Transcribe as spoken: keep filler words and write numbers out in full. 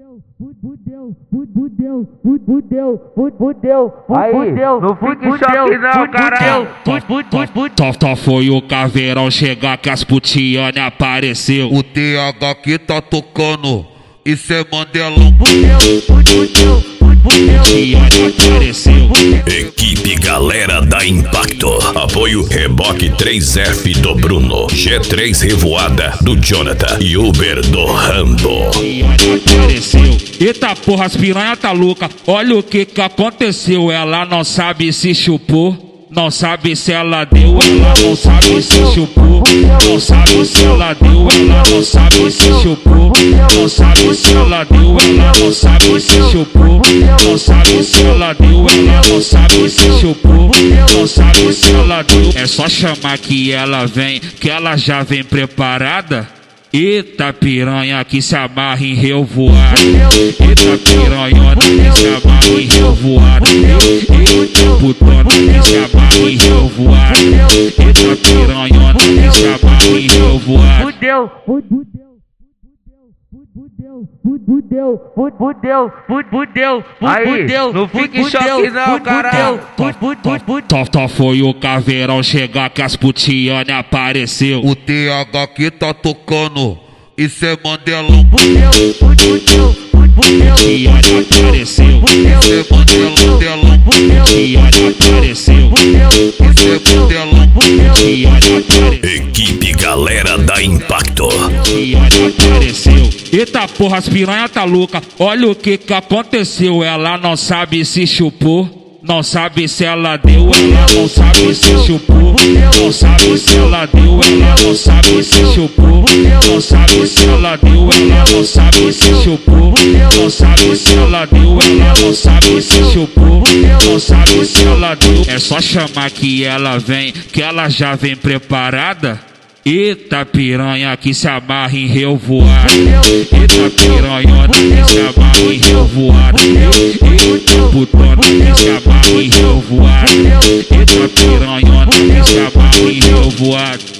fudeu, fudeu, fudeu, fudeu, aí, fudeu, não fica em choque não, caralho. Tó foi o caveirão chegar que as putiane apareceu. O T H aqui tá tocando, isso é Mandelão. fudeu, fudeu, fudeu, Putiane apareceu. Equipe Galera da Impacto. Apoio Reboque três F do Bruno, G três Revoada do Jonathan e Uber do Rambo. Putiane apareceu. Eita porra, as piranha tá louca. Olha o que que aconteceu. Ela não sabe se chupou. Não sabe se ela deu, ela não sabe se chupou. Não sabe se ela deu, ela não sabe se chupou. Não sabe se ela deu, ela não sabe se chupou. Não sabe se ela deu, ela não sabe se chupou. Não sabe se ela deu. É só chamar que ela vem, que ela já vem preparada. Eita piranha que se amarra em revoada. Eita piranhona que se amarra em revoada. Eita putona que se amarra em revoada. Eita piranhona que se amarra em revoada. fudeu, fudeu, fudeu, fudeu, fudeu, fudeu, Aí, fudeu, não fica em choque não, caralho. Tó foi o caveirão chegar que as putiane apareceu. O T H aqui tá tocando, isso é Mandelão. fudeu, fudeu, fudeu, Putiane apareceu. Isso é Mandelão, Putiane apareceu. isso é Mandelão. Putiane apareceu. Equipe Galera da Impacto. Putiane apareceu. Eita porra, as piranha tá louca. Olha o que que aconteceu. Ela não sabe se chupou. Não sabe se ela deu, ela não sabe se chupou. Não sabe se ela deu, ela não sabe se chupou. Não sabe se ela deu, ela não sabe se chupou. Não sabe se ela deu, ela não sabe se chupou. Não sabe se ela deu. É só chamar que ela vem, que ela já vem preparada. Eita piranha que se amarra em revoada. Eita piranhona que se amarra em revoada. Eita putona que se amarra em revoada. Eita piranhona que se amarra em revoada.